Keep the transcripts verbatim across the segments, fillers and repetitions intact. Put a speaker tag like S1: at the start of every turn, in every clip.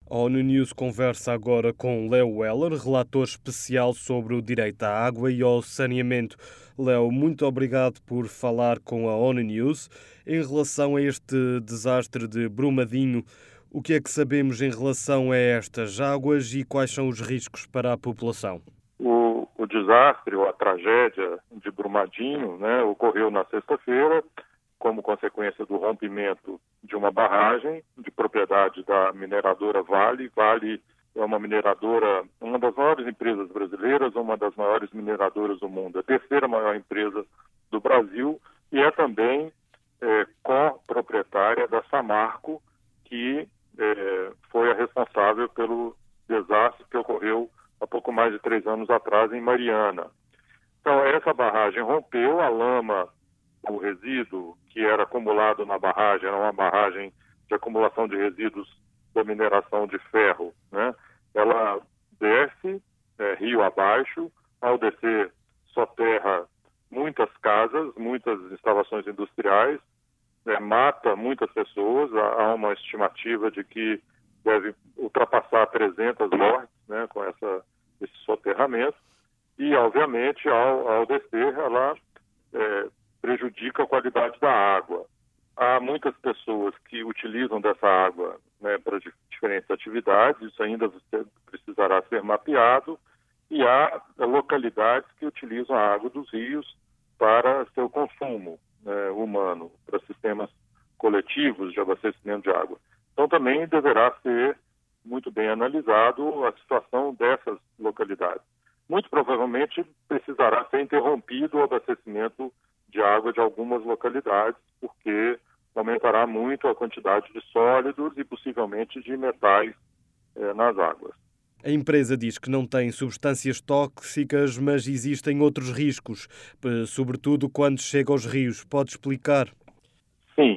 S1: A ONU News conversa agora com Leo Weller, relator especial sobre o direito à água e ao saneamento. Leo, muito obrigado por falar com a ONU News. Em relação a este desastre de Brumadinho, o que é que sabemos em relação a estas águas e quais são os riscos para a população?
S2: O, o desastre ou a tragédia de Brumadinho, né, ocorreu na sexta-feira como consequência do rompimento de uma barragem de propriedade da mineradora Vale. Vale é uma mineradora, uma das maiores empresas brasileiras, uma das maiores mineradoras do mundo, a terceira maior empresa do Brasil, e é também é, co-proprietária da Samarco, que é, foi a responsável pelo desastre que ocorreu há pouco mais de três anos atrás em Mariana. Então, essa barragem rompeu, a lama, o resíduo que era acumulado na barragem, era uma barragem de acumulação de resíduos da mineração de ferro, né? Ela desce é, rio abaixo, ao descer soterra muitas casas, muitas instalações industriais, é, mata muitas pessoas, há uma estimativa de que deve ultrapassar trezentas mortes, né, com essa, esse soterramento, e obviamente ao, ao descer ela é, prejudica a qualidade da água. Há muitas pessoas que utilizam dessa água, né, para diferentes atividades, isso ainda precisará ser mapeado, e há localidades que utilizam a água dos rios para seu consumo, né, humano, para sistemas coletivos de abastecimento de água. Então também deverá ser muito bem analisado a situação dessas localidades. Muito provavelmente precisará ser interrompido o abastecimento de água de algumas localidades, porque aumentará muito a quantidade de sólidos e possivelmente de metais eh, nas águas.
S1: A empresa diz que não tem substâncias tóxicas, mas existem outros riscos, sobretudo quando chega aos rios. Pode explicar?
S2: Sim.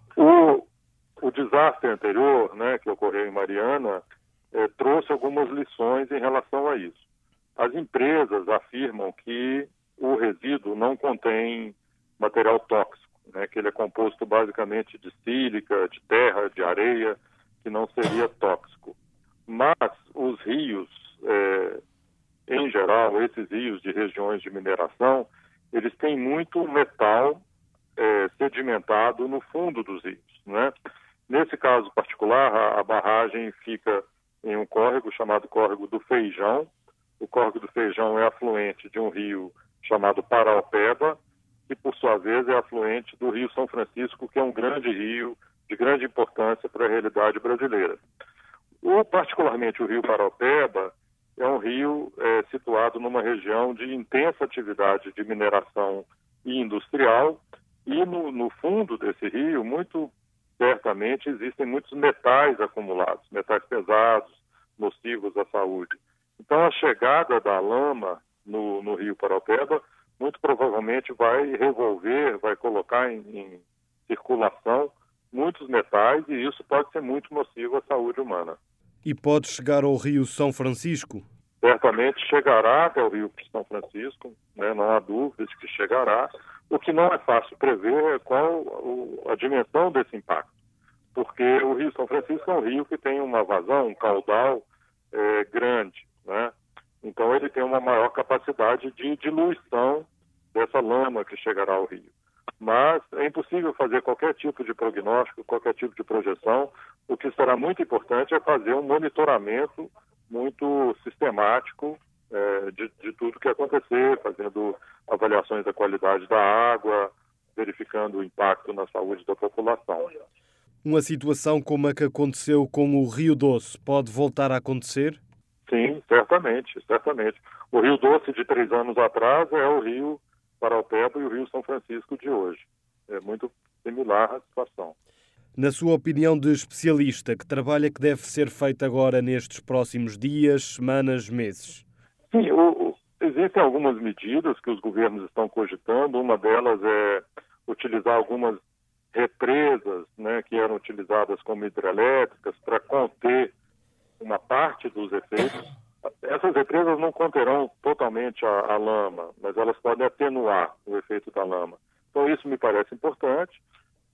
S2: O, o desastre anterior, né, que ocorreu em Mariana, eh, trouxe algumas lições em relação a isso. As empresas afirmam que o resíduo não contém material tóxico, né, que ele é composto basicamente de sílica, de terra, de areia, que não seria tóxico. Mas os rios, é, em geral, esses rios de regiões de mineração, eles têm muito metal é, sedimentado no fundo dos rios, né? Nesse caso particular, a, a barragem fica em um córrego chamado Córrego do Feijão. O Córrego do Feijão é afluente de um rio chamado Paraopeba, que por sua vez é afluente do Rio São Francisco, que é um grande rio de grande importância para a realidade brasileira. O, particularmente o Rio Paraopeba é um rio é, situado numa região de intensa atividade de mineração e industrial, e no, no fundo desse rio, muito certamente, existem muitos metais acumulados, metais pesados, nocivos à saúde. Então, a chegada da lama no, no Rio Paraopeba, muito provavelmente vai revolver, vai colocar em, em circulação muitos metais, e isso pode ser muito nocivo à saúde humana.
S1: E pode chegar ao Rio São Francisco?
S2: Certamente chegará até o Rio São Francisco, né? Não há dúvidas de que chegará. O que não é fácil prever é qual a dimensão desse impacto, porque o Rio São Francisco é um rio que tem uma vazão, um caudal é, grande, né? Então ele tem uma maior capacidade de diluição dessa lama que chegará ao rio. Mas é impossível fazer qualquer tipo de prognóstico, qualquer tipo de projeção. O que será muito importante é fazer um monitoramento muito sistemático é, de, de tudo que acontecer, fazendo avaliações da qualidade da água, verificando o impacto na saúde da população.
S1: Uma situação como a que aconteceu com o Rio Doce pode voltar a acontecer?
S2: Sim, certamente, certamente. O Rio Doce de três anos atrás é o Rio Paraopeba e o Rio São Francisco de hoje. É muito similar a situação.
S1: Na sua opinião de especialista, que trabalho é que deve ser feito agora nestes próximos dias, semanas, meses?
S2: Sim, o, o, existem algumas medidas que os governos estão cogitando. Uma delas é utilizar algumas represas, né, que eram utilizadas como hidrelétricas para conter uma parte dos efeitos. Essas represas não conterão totalmente a, a lama, mas elas podem atenuar o efeito da lama. Então isso me parece importante.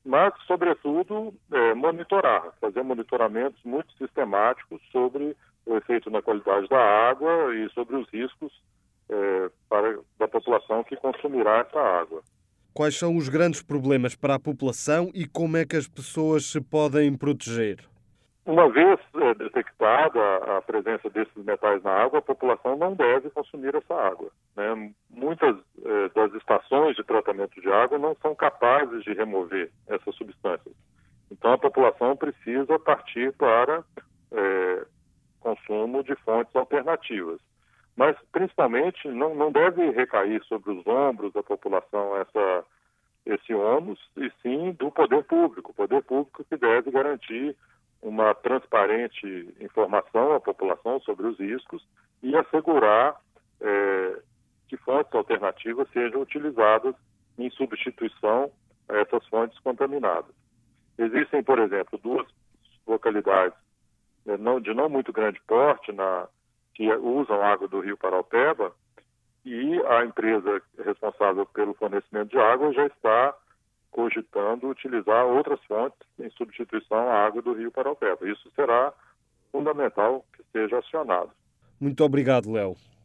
S2: mas, sobretudo, é, monitorar, fazer monitoramentos muito sistemáticos sobre o efeito na qualidade da água e sobre os riscos é, para, da população que consumirá essa água.
S1: Quais são os grandes problemas para a população e como é que as pessoas se podem proteger?
S2: Uma vez é, detectada a presença desses metais na água, a população não deve consumir essa água, né? Muitas é, das estações de tratamento de água não são capazes de remover essas substâncias. Então, a população precisa partir para é, consumo de fontes alternativas. Mas, principalmente, não, não deve recair sobre os ombros da população essa, esse ônus, e sim do poder público. O poder público que deve garantir uma transparente informação à população sobre os riscos e assegurar é, que fontes alternativas sejam utilizadas em substituição a essas fontes contaminadas. Existem, por exemplo, duas localidades né, não, de não muito grande porte na, que usam água do rio Paraupeba, e a empresa responsável pelo fornecimento de água já está cogitando utilizar outras fontes em substituição à água do rio Paraupeba. Isso será fundamental que seja acionado.
S1: Muito obrigado, Léo.